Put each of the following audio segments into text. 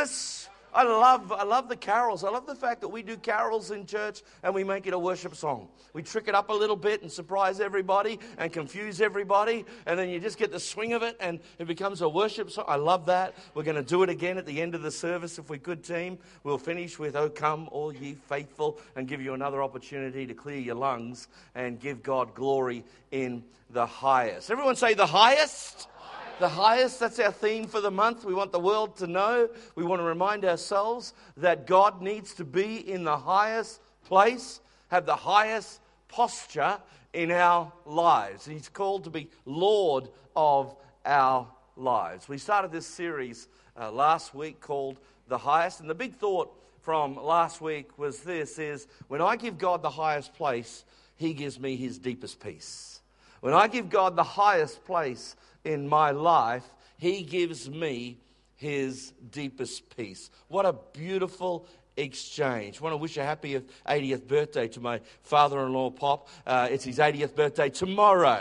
Christmas. I love the carols. I love the fact that we do carols in church and we make it a worship song. We trick it up a little bit and surprise everybody and confuse everybody, and then you just get the swing of it and it becomes a worship song. I love that. We're going to do it again at the end of the service if we could, team. We'll finish with "O come, all ye faithful," and give you another opportunity to clear your lungs and give God glory in the highest. Everyone say the highest. The highest, that's our theme for the month. We want the world to know. We want to remind ourselves that God needs to be in the highest place, have the highest posture in our lives. He's called to be Lord of our lives. We started this series last week called The Highest, and the big thought from last week was this, is when I give God the highest place, He gives me His deepest peace. When I give God the highest place in my life, He gives me His deepest peace. What a beautiful exchange. I want to wish a happy 80th birthday to my father-in-law, Pop. It's his 80th birthday tomorrow.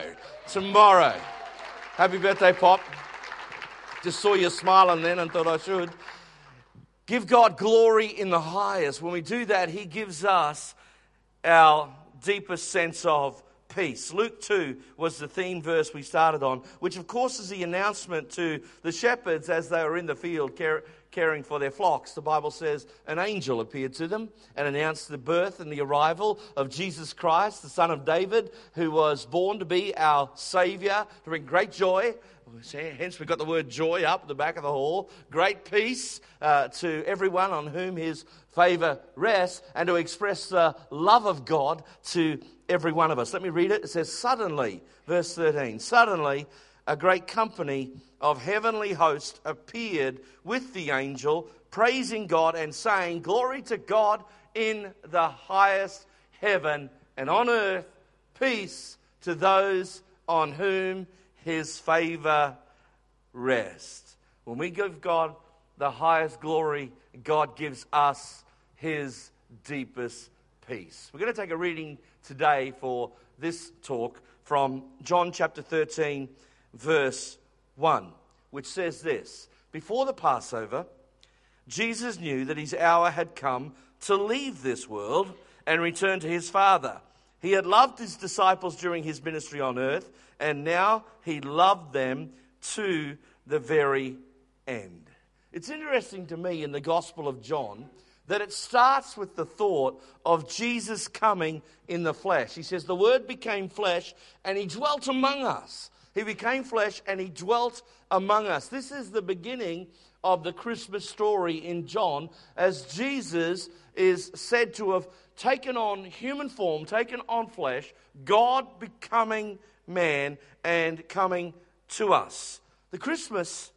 Happy birthday, Pop. Just saw you smiling then and thought I should. Give God glory in the highest. When we do that, He gives us our deepest sense of peace. Luke 2 was the theme verse we started on, which of course is the announcement to the shepherds as they were in the field caring for their flocks. The Bible says an angel appeared to them and announced the birth and the arrival of Jesus Christ, the Son of David, who was born to be our Savior, to bring great joy. Hence we've got the word joy up at the back of the hall. Great peace to everyone on whom His favor rests, and to express the love of God to every one of us. Let me read it. It says, suddenly, verse 13, suddenly a great company of heavenly hosts appeared with the angel, praising God and saying, "Glory to God in the highest heaven, and on earth peace to those on whom His favor rests." When we give God the highest glory, God gives us His deepest peace. We're going to take a reading today for this talk from John chapter 13, verse 1, which says this: Before the Passover, Jesus knew that His hour had come to leave this world and return to His Father. He had loved His disciples during His ministry on earth, and now He loved them to the very end. It's interesting to me in the Gospel of John that it starts with the thought of Jesus coming in the flesh. He says, the Word became flesh and He dwelt among us. He became flesh and He dwelt among us. This is the beginning of the Christmas story in John, as Jesus is said to have taken on human form, taken on flesh, God becoming man and coming to us. The Christmas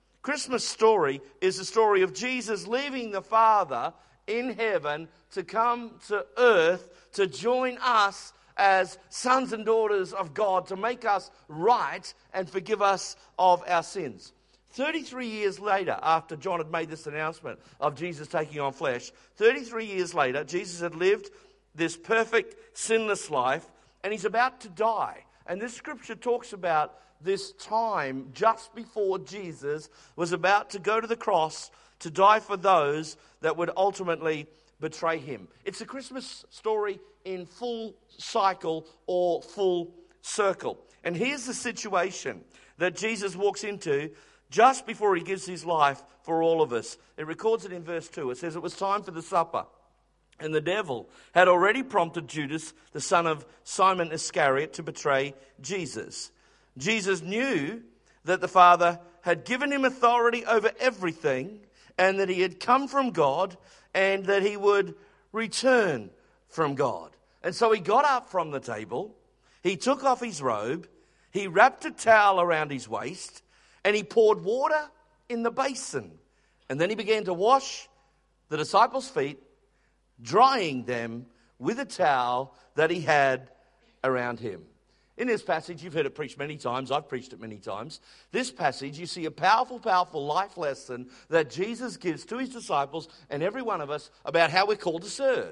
story is the story of Jesus leaving the Father in heaven to come to earth to join us as sons and daughters of God, to make us right and forgive us of our sins. 33 years later, after John had made this announcement of Jesus taking on flesh, 33 years later, Jesus had lived this perfect, sinless life, and He's about to die. And this scripture talks about this time just before Jesus was about to go to the cross to die for those that would ultimately betray Him. It's a Christmas story in full cycle or full circle. And here's the situation that Jesus walks into just before He gives His life for all of us. It records it in verse 2. It says, it was time for the supper, and the devil had already prompted Judas, the son of Simon Iscariot, to betray Jesus. Jesus knew that the Father had given Him authority over everything, and that He had come from God, and that He would return from God. And so He got up from the table, He took off His robe, He wrapped a towel around His waist, and He poured water in the basin. And then He began to wash the disciples' feet, drying them with a towel that He had around Him. In this passage, you've heard it preached many times. I've preached it many times. This passage, you see a powerful, powerful life lesson that Jesus gives to His disciples and every one of us about how we're called to serve.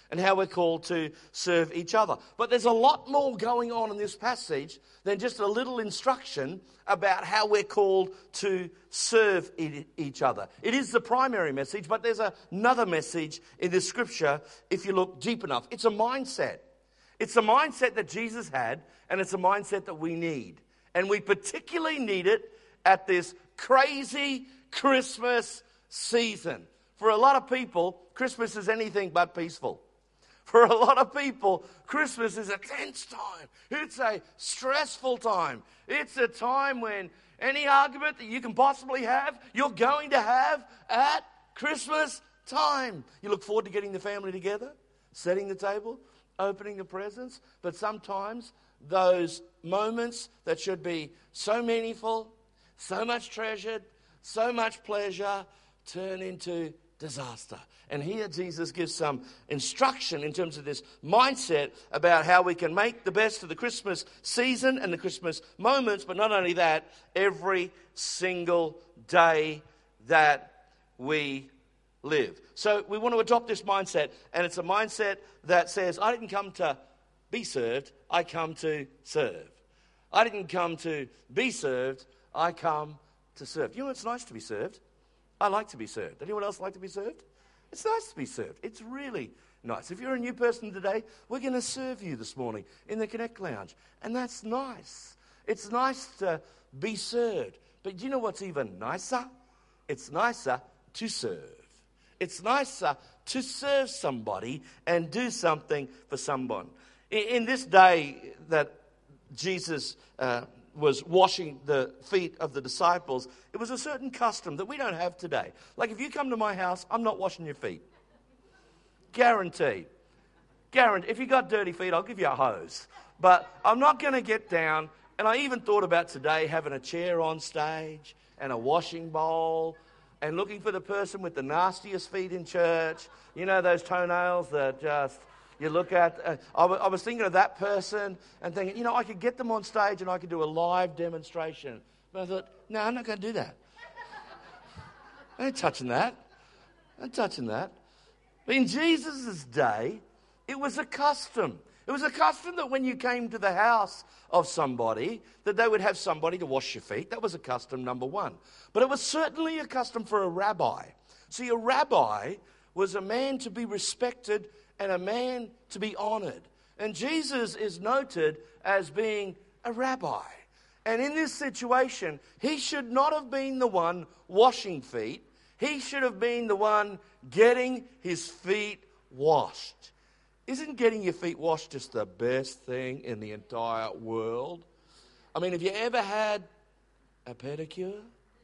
and how we're called to serve each other. But there's a lot more going on in this passage than just a little instruction about how we're called to serve each other. It is the primary message, but there's another message in this scripture if you look deep enough. It's a mindset. It's a mindset that Jesus had, and it's a mindset that we need. And we particularly need it at this crazy Christmas season. For a lot of people, Christmas is anything but peaceful. For a lot of people, Christmas is a tense time. It's a stressful time. It's a time when any argument that you can possibly have, you're going to have at Christmas time. You look forward to getting the family together, setting the table, opening the presents. But sometimes those moments that should be so meaningful, so much treasured, so much pleasure, turn into disaster. And here Jesus gives some instruction in terms of this mindset about how we can make the best of the Christmas season and the Christmas moments, but not only that, every single day that we live. So we want to adopt this mindset, and it's a mindset that says, I didn't come to be served, I come to serve. I didn't come to be served, I come to serve. You know, it's nice to be served. I like to be served. Anyone else like to be served? It's nice to be served. It's really nice. If you're a new person today, we're going to serve you this morning in the Connect Lounge. And that's nice. It's nice to be served. But do you know what's even nicer? It's nicer to serve. It's nicer to serve somebody and do something for someone. In this day that Jesus was washing the feet of the disciples, it was a certain custom that we don't have today. Like if you come to my house, I'm not washing your feet. Guaranteed. If you got dirty feet, I'll give you a hose. But I'm not going to get down. And I even thought about today having a chair on stage and a washing bowl and looking for the person with the nastiest feet in church. You know, those toenails that just... You look at, I was thinking of that person and thinking, you know, I could get them on stage and I could do a live demonstration. But I thought, no, I'm not going to do that. I ain't touching that. But in Jesus' day, it was a custom. It was a custom that when you came to the house of somebody, that they would have somebody to wash your feet. That was a custom, number one. But it was certainly a custom for a rabbi. See, a rabbi was a man to be respected and a man to be honored. And Jesus is noted as being a rabbi. And in this situation, he should not have been the one washing feet. He should have been the one getting his feet washed. Isn't getting your feet washed just the best thing in the entire world? I mean, have you ever had a pedicure?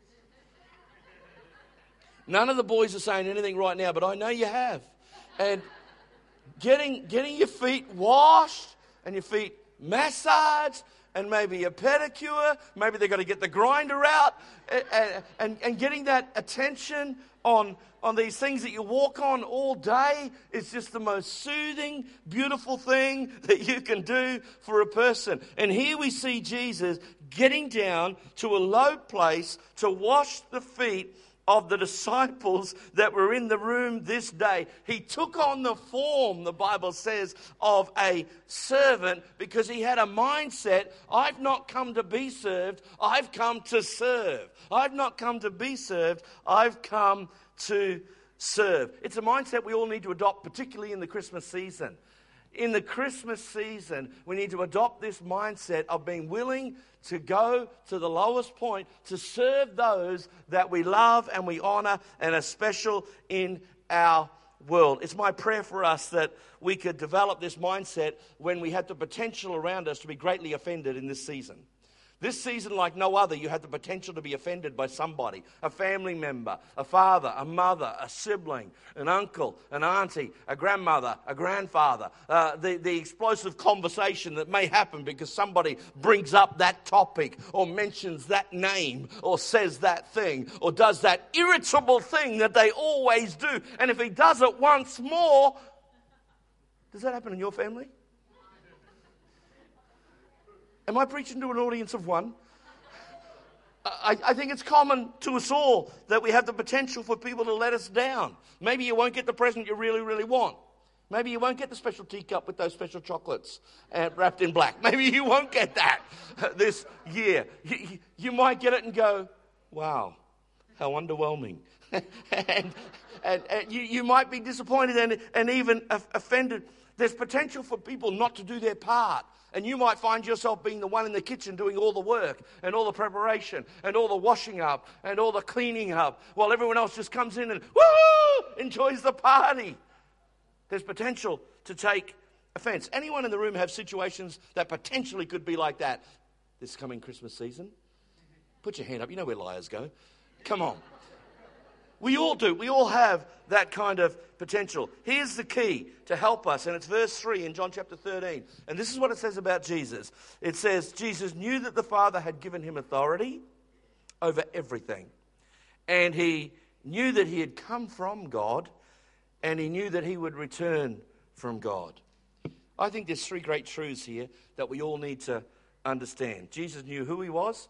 None of the boys are saying anything right now, but I know you have. And getting your feet washed and your feet massaged and maybe a pedicure, maybe they've got to get the grinder out and getting that attention on these things that you walk on all day is just the most soothing, beautiful thing that you can do for a person. And here we see Jesus getting down to a low place to wash the feet of the disciples that were in the room this day. He took on the form, the Bible says, of a servant because he had a mindset, I've not come to be served, I've come to serve. I've not come to be served, I've come to serve. It's a mindset we all need to adopt, particularly in the Christmas season. In the Christmas season, we need to adopt this mindset of being willing to go to the lowest point to serve those that we love and we honor and are special in our world. It's my prayer for us that we could develop this mindset when we have the potential around us to be greatly offended in this season. This season, like no other, you have the potential to be offended by somebody, a family member, a father, a mother, a sibling, an uncle, an auntie, a grandmother, a grandfather. The explosive conversation that may happen because somebody brings up that topic or mentions that name or says that thing or does that irritable thing that they always do. And if he does it once more, does that happen in your family? Am I preaching to an audience of one? I think it's common to us all that we have the potential for people to let us down. Maybe you won't get the present you really, really want. Maybe you won't get the special teacup with those special chocolates wrapped in black. Maybe you won't get that this year. You might get it and go, wow, how underwhelming. and you might be disappointed and even offended. There's potential for people not to do their part. And you might find yourself being the one in the kitchen doing all the work and all the preparation and all the washing up and all the cleaning up while everyone else just comes in and woo, enjoys the party. There's potential to take offense. Anyone in the room have situations that potentially could be like that this coming Christmas season? Put your hand up. You know where liars go. Come on. We all do. We all have that kind of potential. Here's the key to help us, and it's verse 3 in John chapter 13. And this is what it says about Jesus. It says, Jesus knew that the Father had given him authority over everything. And he knew that he had come from God, and he knew that he would return from God. I think there's three great truths here that we all need to understand. Jesus knew who he was,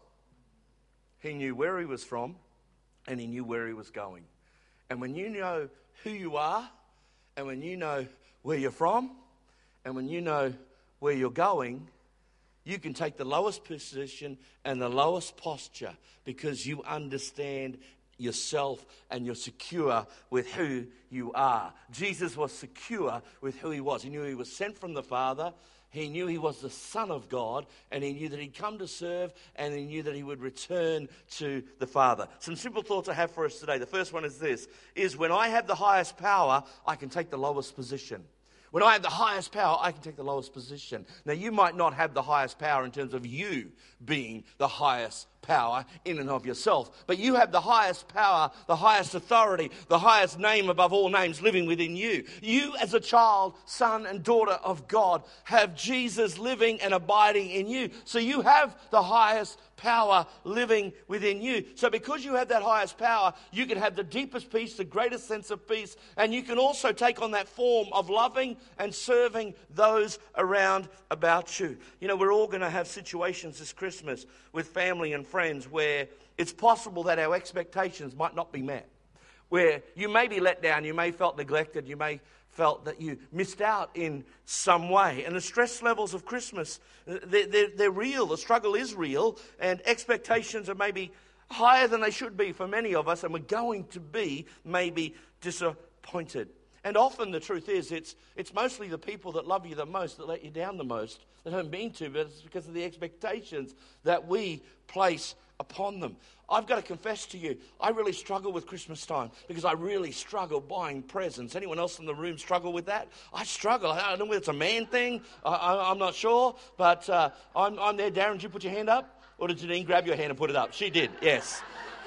he knew where he was from, and he knew where he was going. And when you know who you are, and when you know where you're from, and when you know where you're going, you can take the lowest position and the lowest posture because you understand yourself and you're secure with who you are. Jesus was secure with who he was. He knew he was sent from the Father. He knew he was the Son of God, and he knew that he'd come to serve, and he knew that he would return to the Father. Some simple thoughts I have for us today. The first one is this, is when I have the highest power, I can take the lowest position. When I have the highest power, I can take the lowest position. Now, you might not have the highest power in terms of you being the highest power in and of yourself, but you have the highest power, the highest authority, the highest name above all names living within you. You as a child, son and daughter of God have Jesus living and abiding in you. So you have the highest power living within you. So because you have that highest power, you can have the deepest peace, the greatest sense of peace, and you can also take on that form of loving and serving those around about you. You know, we're all going to have situations this Christmas with family and friends where it's possible that our expectations might not be met, where you may be let down, you may felt neglected, you may felt that you missed out in some way. And the stress levels of Christmas, they're real. The struggle is real, and expectations are maybe higher than they should be for many of us, and we're going to be maybe disappointed. And often the truth is it's mostly the people that love you the most that let you down the most, that haven't been to, but it's because of the expectations that we place upon them. I've got to confess to you, I really struggle with Christmas time because I really struggle buying presents. Anyone else in the room struggle with that? I struggle. I don't know whether it's a man thing. I'm not sure, but I'm there. Darren, did you put your hand up? Or did Janine grab your hand and put it up? She did, yes.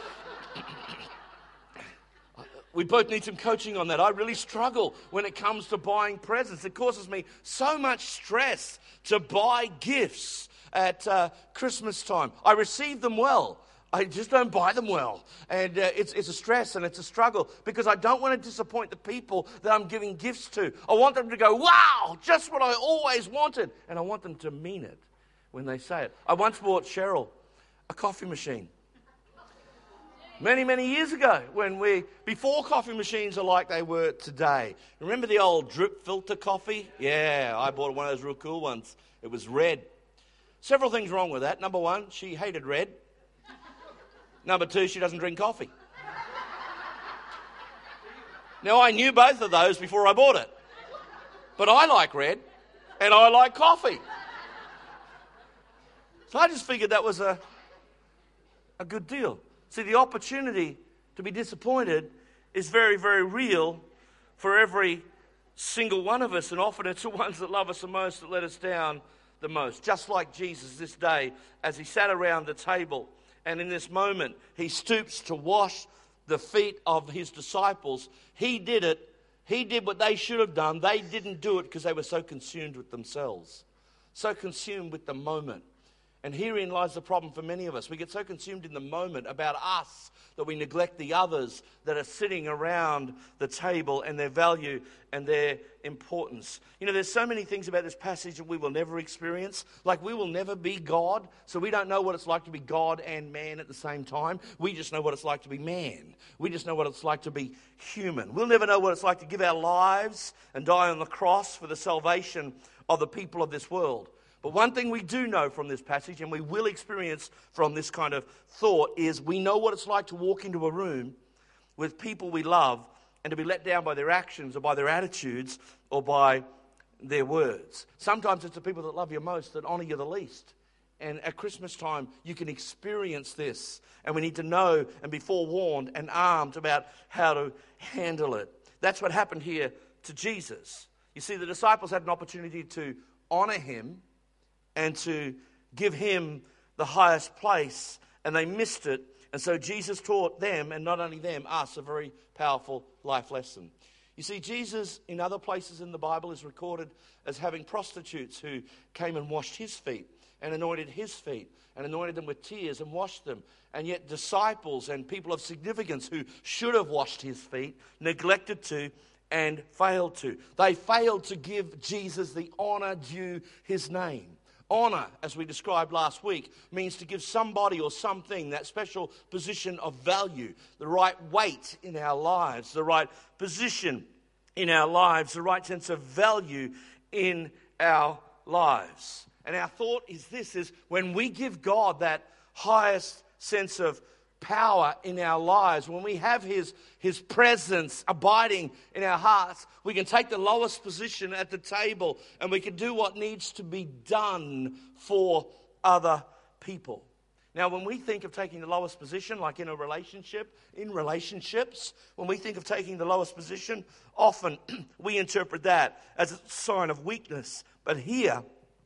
We both need some coaching on that. I really struggle when it comes to buying presents. It causes me so much stress to buy gifts at Christmas time. I receive them well. I just don't buy them well. And it's a stress and it's a struggle because I don't want to disappoint the people that I'm giving gifts to. I want them to go, wow, just what I always wanted. And I want them to mean it when they say it. I once bought Cheryl a coffee machine. Many, many years ago, before coffee machines are like they were today. Remember the old drip filter coffee? Yeah, I bought one of those real cool ones. It was red. Several things wrong with that. Number one, she hated red. Number two, she doesn't drink coffee. Now, I knew both of those before I bought it. But I like red, and I like coffee. So I just figured that was a good deal. See, the opportunity to be disappointed is very, very real for every single one of us. And often it's the ones that love us the most that let us down the most. Just like Jesus this day, as he sat around the table, and in this moment, he stoops to wash the feet of his disciples. He did it. He did what they should have done. They didn't do it because they were so consumed with themselves, so consumed with the moment. And herein lies the problem for many of us. We get so consumed in the moment about us that we neglect the others that are sitting around the table and their value and their importance. You know, there's so many things about this passage that we will never experience. Like, we will never be God, so we don't know what it's like to be God and man at the same time. We just know what it's like to be man. We just know what it's like to be human. We'll never know what it's like to give our lives and die on the cross for the salvation of the people of this world. But one thing we do know from this passage, and we will experience from this kind of thought, is we know what it's like to walk into a room with people we love and to be let down by their actions or by their attitudes or by their words. Sometimes it's the people that love you most that honor you the least. And at Christmas time, you can experience this. And we need to know and be forewarned and armed about how to handle it. That's what happened here to Jesus. You see, the disciples had an opportunity to honor him and to give him the highest place, and they missed it. And so Jesus taught them, and not only them, us, a very powerful life lesson. You see, Jesus, in other places in the Bible, is recorded as having prostitutes who came and washed his feet and anointed his feet and anointed them with tears and washed them. And yet disciples and people of significance who should have washed his feet neglected to and failed to. They failed to give Jesus the honor due his name. Honor, as we described last week, means to give somebody or something that special position of value, the right weight in our lives, the right position in our lives, the right sense of value in our lives. And our thought is this, is when we give God that highest sense of power in our lives, when we have his presence abiding in our hearts, we can take the lowest position at the table and we can do what needs to be done for other people. Now, when we think of taking the lowest position, like in a relationship, in relationships, when we think of taking the lowest position, often we interpret that as a sign of weakness. But here,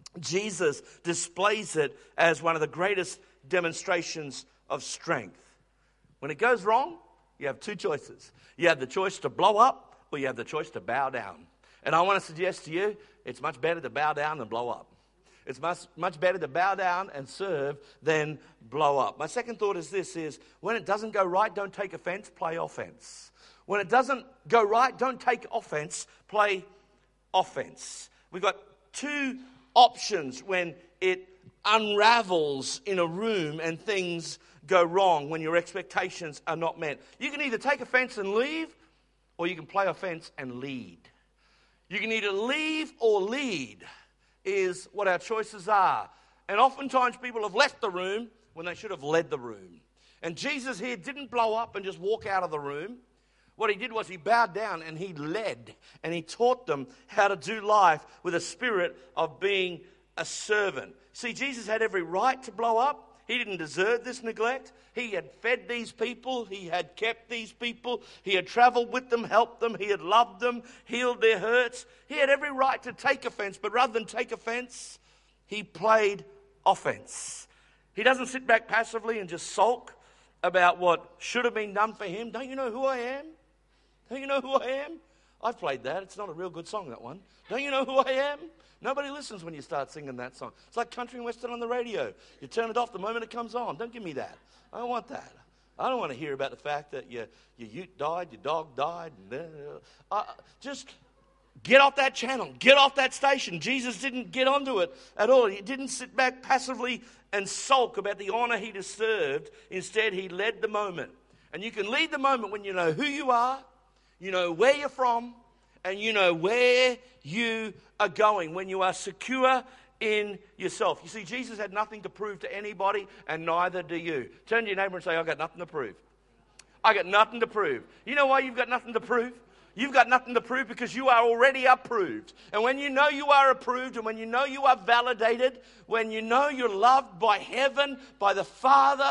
Jesus displays it as one of the greatest demonstrations of strength. When it goes wrong, you have two choices. You have the choice to blow up, or you have the choice to bow down. And I want to suggest to you, it's much better to bow down than blow up. It's much better to bow down and serve than blow up. My second thought is this, is when it doesn't go right, don't take offense, play offense. When it doesn't go right, don't take offense, play offense. We've got two options when it unravels in a room and things go wrong, when your expectations are not met. You can either take offense and leave, or you can play offense and lead. You can either leave or lead is what our choices are. And oftentimes people have left the room when they should have led the room. And Jesus here didn't blow up and just walk out of the room. What he did was he bowed down and he led, and he taught them how to do life with a spirit of being a servant. See, Jesus had every right to blow up. He didn't deserve this neglect. He had fed these people. He had kept these people. He had traveled with them, helped them. He had loved them, healed their hurts. He had every right to take offense, but rather than take offense, he played offense. He doesn't sit back passively and just sulk about what should have been done for him. Don't you know who I am? Don't you know who I am? I've played that. It's not a real good song, that one. Don't you know who I am? Nobody listens when you start singing that song. It's like country and western on the radio. You turn it off the moment it comes on. Don't give me that. I don't want that. I don't want to hear about the fact that your ute died, your dog died. Just get off that channel. Get off that station. Jesus didn't get onto it at all. He didn't sit back passively and sulk about the honor he deserved. Instead, he led the moment. And you can lead the moment when you know who you are, you know where you're from, and you know where you are going, when you are secure in yourself. You see, Jesus had nothing to prove to anybody, and neither do you. Turn to your neighbor and say, I've got nothing to prove. I got nothing to prove. You know why you've got nothing to prove? You've got nothing to prove because you are already approved. And when you know you are approved, and when you know you are validated, when you know you're loved by heaven, by the Father,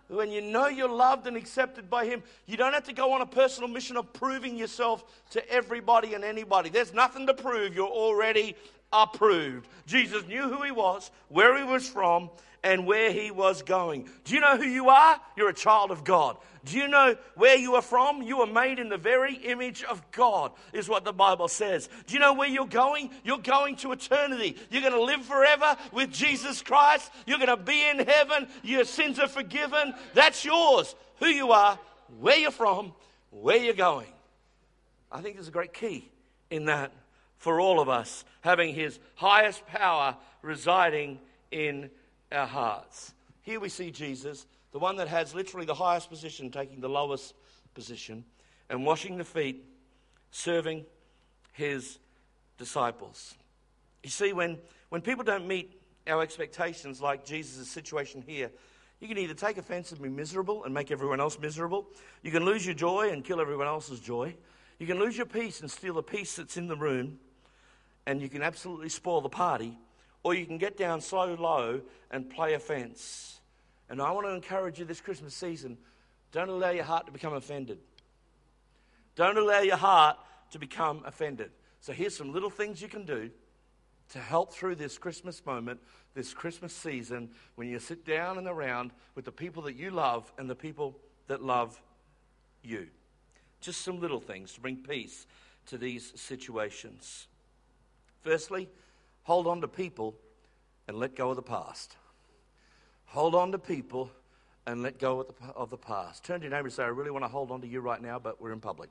when you know you're loved and accepted by Him, you don't have to go on a personal mission of proving yourself to everybody and anybody. There's nothing to prove. You're already approved. Jesus knew who He was, where He was from, and where He was going. Do you know who you are? You're a child of God. Do you know where you are from? You are made in the very image of God, is what the Bible says. Do you know where you're going? You're going to eternity. You're going to live forever with Jesus Christ. You're going to be in heaven. Your sins are forgiven. That's yours. Who you are, where you're from, where you're going. I think there's a great key in that for all of us, having His highest power residing in our hearts. Here we see Jesus, the one that has literally the highest position, taking the lowest position, and washing the feet, serving His disciples. You see, when people don't meet our expectations, like Jesus' situation here, you can either take offense and be miserable and make everyone else miserable. You can lose your joy and kill everyone else's joy. You can lose your peace and steal the peace that's in the room, and you can absolutely spoil the party. Or you can get down so low and play offense. And I want to encourage you this Christmas season, don't allow your heart to become offended. Don't allow your heart to become offended. So here's some little things you can do to help through this Christmas moment, this Christmas season, when you sit down and around with the people that you love and the people that love you. Just some little things to bring peace to these situations. Firstly, hold on to people and let go of the past. Hold on to people and let go of the past. Turn to your neighbor and say, I really want to hold on to you right now, but we're in public.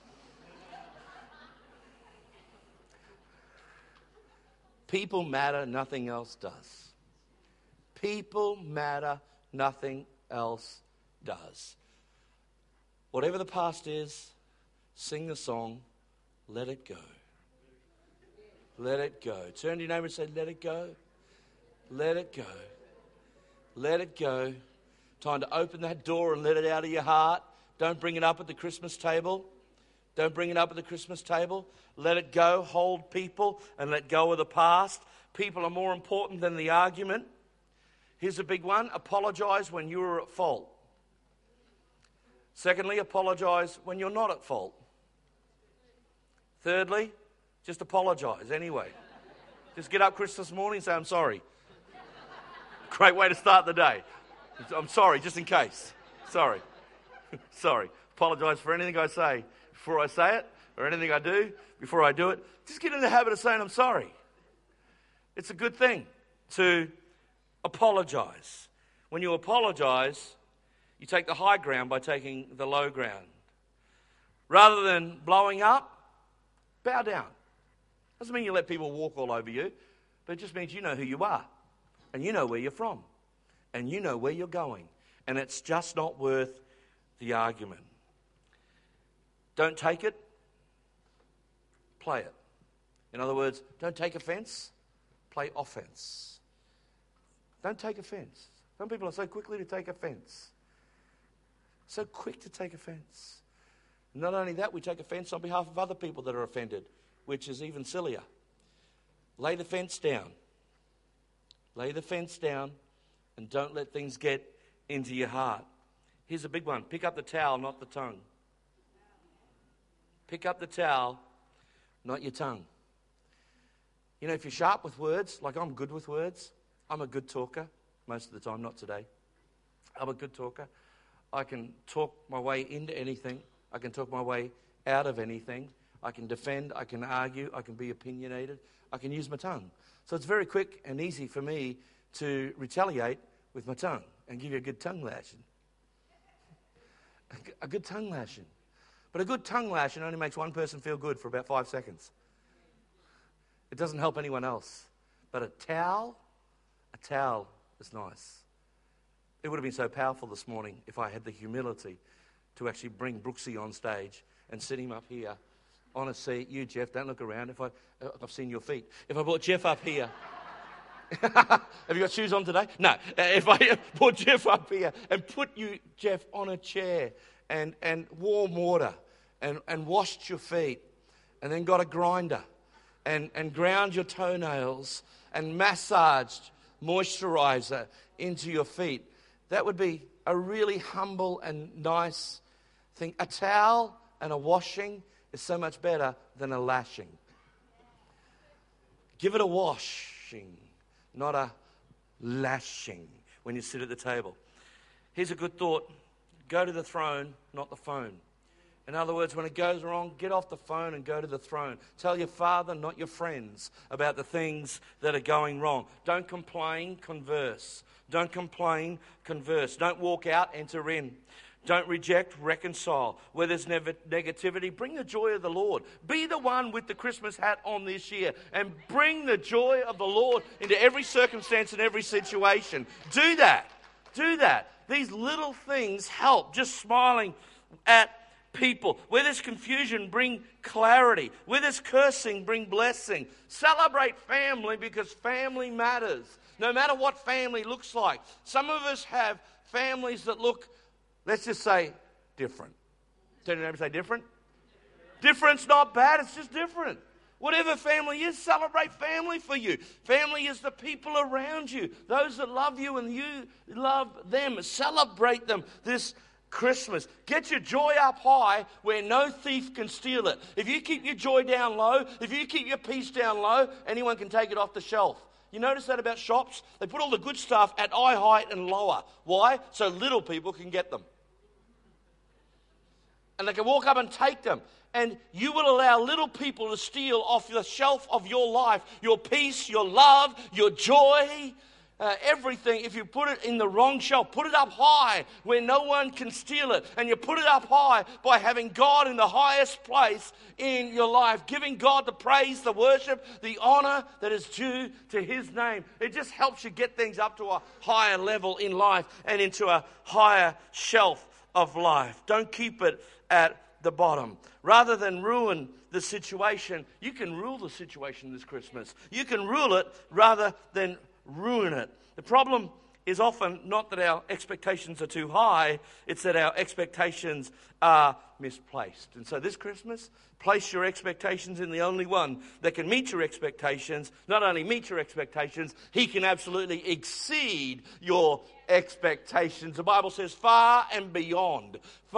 People matter, nothing else does. People matter, nothing else does. Whatever the past is, sing the song, let it go. Let it go. Turn to your neighbor and say, let it go. Let it go. Let it go. Time to open that door and let it out of your heart. Don't bring it up at the Christmas table. Don't bring it up at the Christmas table. Let it go. Hold people and let go of the past. People are more important than the argument. Here's a big one. Apologize when you are at fault. Secondly, apologize when you're not at fault. Thirdly, just apologize anyway. Just get up Christmas morning and say, I'm sorry. Great way to start the day. I'm sorry, just in case. Sorry. Sorry. Apologize for anything I say before I say it, or anything I do before I do it. Just get in the habit of saying I'm sorry. It's a good thing to apologize. When you apologize, you take the high ground by taking the low ground. Rather than blowing up, bow down. Doesn't mean you let people walk all over you, but it just means you know who you are, and you know where you're from, and you know where you're going, and it's just not worth the argument. Don't take it, play it. In other words, don't take offense, play offense. Don't take offense. Some people are so quickly to take offense. So quick to take offense. Not only that, we take offense on behalf of other people that are offended, which is even sillier. Lay the fence down. Lay the fence down and don't let things get into your heart. Here's a big one. Pick up the towel, not the tongue. Pick up the towel, not your tongue. You know, if you're sharp with words, like I'm good with words, I'm a good talker most of the time, not today. I'm a good talker. I can talk my way into anything. I can talk my way out of anything. I can defend, I can argue, I can be opinionated. I can use my tongue. So it's very quick and easy for me to retaliate with my tongue and give you a good tongue lashing. A good tongue lashing. But a good tongue lashing only makes one person feel good for about 5 seconds. It doesn't help anyone else. But a towel is nice. It would have been so powerful this morning if I had the humility to actually bring Brooksy on stage and sit him up here on a seat. You, Jeff, don't look around. I've seen your feet. If I brought Jeff up here, have you got shoes on today? No. If I brought Jeff up here and put you, Jeff, on a chair and warm water and washed your feet and then got a grinder and ground your toenails and massaged moisturizer into your feet That would be a really humble and nice thing. A towel and a washing is so much better than a lashing. Give it a washing, not a lashing when you sit at the table. Here's a good thought. Go to the throne, not the phone. In other words, when it goes wrong, get off the phone and go to the throne. Tell your father, not your friends, about the things that are going wrong. Don't complain, converse. Don't complain, converse. Don't walk out, enter in. Don't reject, reconcile. Where there's negativity, bring the joy of the Lord. Be the one with the Christmas hat on this year and bring the joy of the Lord into every circumstance and every situation. Do that. Do that. These little things help. Just smiling at people. Where there's confusion, bring clarity. Where there's cursing, bring blessing. Celebrate family because family matters. No matter what family looks like. Some of us have families that look, let's just say, different. Turn your neighbor and say different. Different's not bad, it's just different. Whatever family is, celebrate family for you. Family is the people around you. Those that love you and you love them. Celebrate them this Christmas. Get your joy up high where no thief can steal it. If you keep your joy down low, if you keep your peace down low, anyone can take it off the shelf. You notice that about shops? They put all the good stuff at eye height and lower. Why? So little people can get them. And they can walk up and take them. And you will allow little people to steal off the shelf of your life, your peace, your love, your joy, everything. If you put it in the wrong shelf, put it up high where no one can steal it. And you put it up high by having God in the highest place in your life, giving God the praise, the worship, the honor that is due to His name. It just helps you get things up to a higher level in life and into a higher shelf of life. Don't keep it at the bottom. Rather than ruin the situation, you can rule the situation this Christmas. You can rule it rather than ruin it. The problem is often not that our expectations are too high, it's that our expectations are misplaced. And so this Christmas, place your expectations in the only one that can meet your expectations. Not only meet your expectations, He can absolutely exceed your expectations. The Bible says far and beyond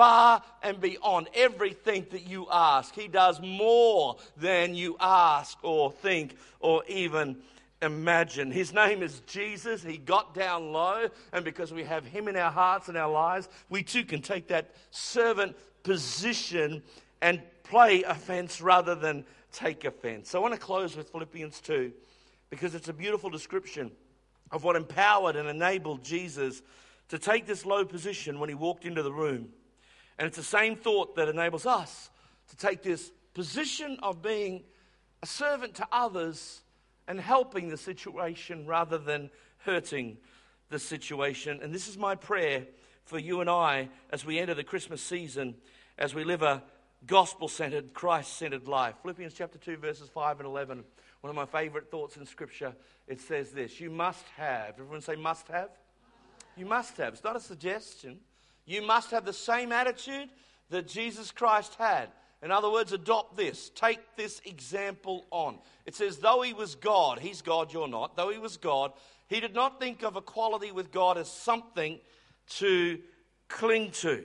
everything that you ask. He does more than you ask or think or even imagine. His name is Jesus. He got down low, and because we have Him in our hearts and our lives, we too can take that servant position and play offense rather than take offense. So I want to close with Philippians 2 because it's a beautiful description of what empowered and enabled Jesus to take this low position when He walked into the room. And it's the same thought that enables us to take this position of being a servant to others and helping the situation rather than hurting the situation. And this is my prayer for you and I as we enter the Christmas season, as we live a gospel-centered, Christ-centered life. Philippians chapter 2, verses 5 and 11. One of my favorite thoughts in Scripture, it says this: you must have. Everyone say must have? You must have. It's not a suggestion. You must have the same attitude that Jesus Christ had. In other words, adopt this. Take this example on. It says, though He was God, He's God, you're not. Though He was God, He did not think of equality with God as something to cling to.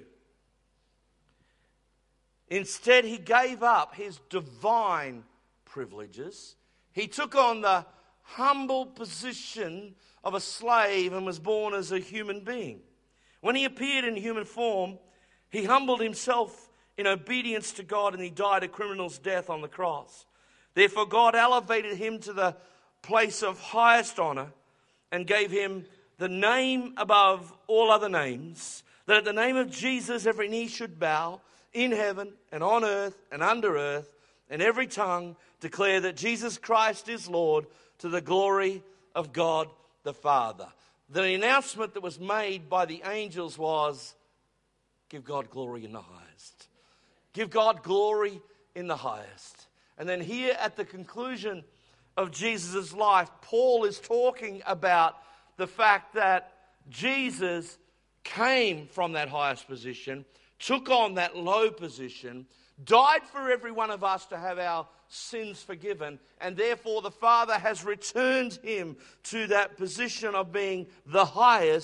Instead, He gave up His divine privileges. He took on the humble position of a slave and was born as a human being. When He appeared in human form, He humbled Himself in obedience to God, and He died a criminal's death on the cross. Therefore, God elevated Him to the place of highest honor and gave Him the name above all other names, that at the name of Jesus every knee should bow in heaven and on earth and under earth, and every tongue declare that Jesus Christ is Lord, to the glory of God the Father. The announcement that was made by the angels was, give God glory in the highest. Give God glory in the highest. And then here at the conclusion of Jesus' life, Paul is talking about the fact that Jesus came from that highest position, took on that low position, died for every one of us to have our sins forgiven, and therefore the Father has returned Him to that position of being the highest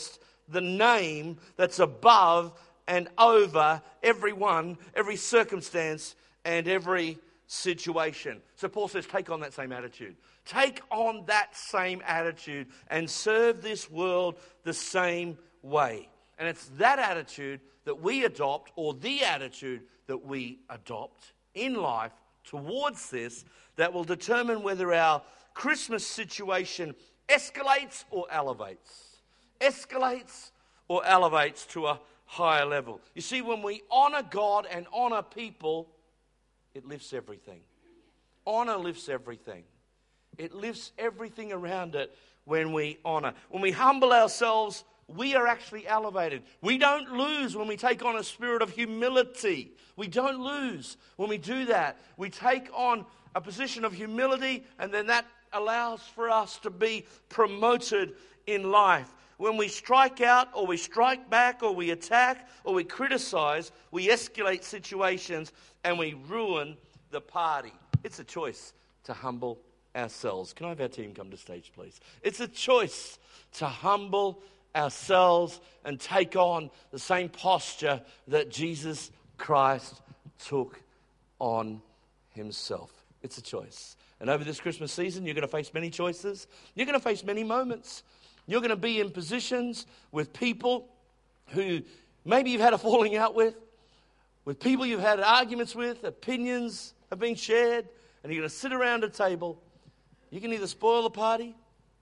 the name that's above and over everyone, every circumstance, and every situation. So Paul says, take on that same attitude. Take on that same attitude and serve this world the same way. And it's that attitude that we adopt, or the attitude that we adopt in life towards this, that will determine whether our Christmas situation escalates or elevates. Escalates or elevates to a higher level. You see, when we honor God and honor people, it lifts everything. Honor lifts everything. It lifts everything around it when we honor. When we humble ourselves, we are actually elevated. We don't lose when we take on a spirit of humility. We don't lose when we do that. We take on a position of humility, and then that allows for us to be promoted in life. When we strike out, or we strike back, or we attack, or we criticize, we escalate situations and we ruin the party. It's a choice to humble ourselves. Can I have our team come to stage, please? It's a choice to humble ourselves and take on the same posture that Jesus Christ took on himself. It's a choice. And over this Christmas season, you're going to face many choices. You're going to face many moments. You're going to be in positions with people who maybe you've had a falling out with people you've had arguments with, opinions have been shared, and you're going to sit around a table. You can either spoil the party,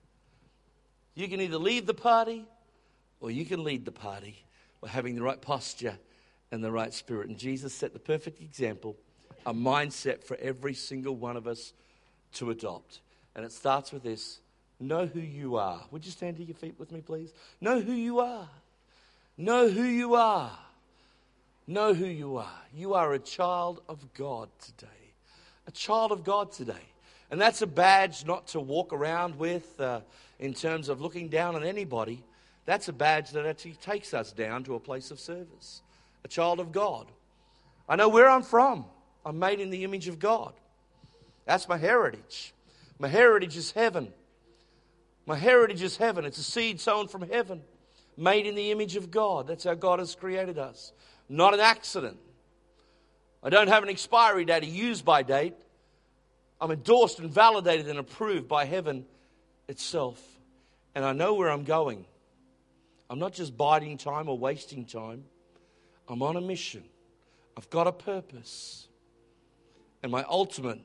you can either leave the party, or you can lead the party by having the right posture and the right spirit. And Jesus set the perfect example, a mindset for every single one of us to adopt. And it starts with this: know who you are. Would you stand to your feet with me, please? Know who you are. Know who you are. Know who you are. You are a child of God today. A child of God today. And that's a badge not to walk around with in terms of looking down on anybody. That's a badge that actually takes us down to a place of service. A child of God. I know where I'm from. I'm made in the image of God. That's my heritage. My heritage is heaven. My heritage is heaven. It's a seed sown from heaven, made in the image of God. That's how God has created us. Not an accident. I don't have an expiry date, a use-by date. I'm endorsed and validated and approved by heaven itself. And I know where I'm going. I'm not just biding time or wasting time. I'm on a mission. I've got a purpose. And my ultimate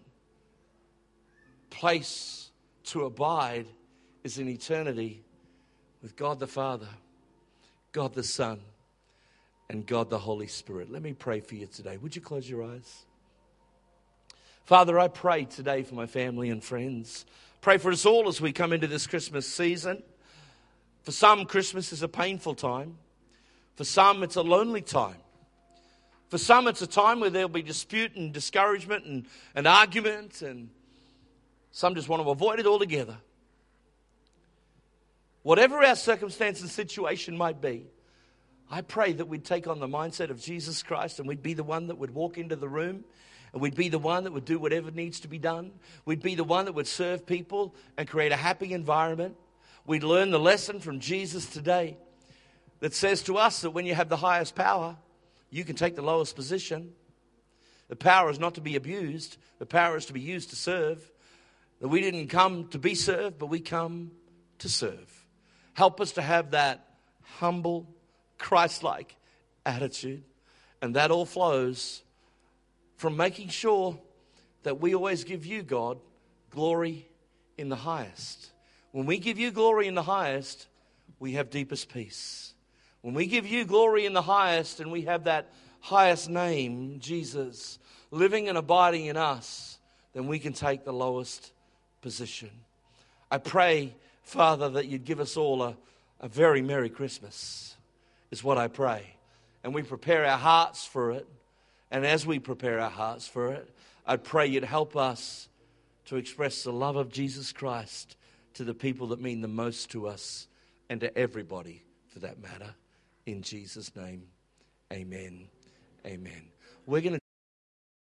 place to abide is in eternity with God the Father, God the Son, and God the Holy Spirit. Let me pray for you today. Would you close your eyes? Father, I pray today for my family and friends. Pray for us all as we come into this Christmas season. For some, Christmas is a painful time. For some, it's a lonely time. For some, it's a time where there'll be dispute and discouragement and argument, and some just want to avoid it altogether. Whatever our circumstance and situation might be, I pray that we'd take on the mindset of Jesus Christ, and we'd be the one that would walk into the room, and we'd be the one that would do whatever needs to be done. We'd be the one that would serve people and create a happy environment. We'd learn the lesson from Jesus today that says to us that when you have the highest power, you can take the lowest position. The power is not to be abused. The power is to be used to serve. That we didn't come to be served, but we come to serve. Help us to have that humble, Christ-like attitude. And that all flows from making sure that we always give you, God, glory in the highest. When we give you glory in the highest, we have deepest peace. When we give you glory in the highest and we have that highest name, Jesus, living and abiding in us, then we can take the lowest position. I pray, Father, that you'd give us all a very Merry Christmas, is what I pray. And we prepare our hearts for it. And as we prepare our hearts for it, I pray you'd help us to express the love of Jesus Christ to the people that mean the most to us and to everybody for that matter. In Jesus' name, amen. Amen. We're going to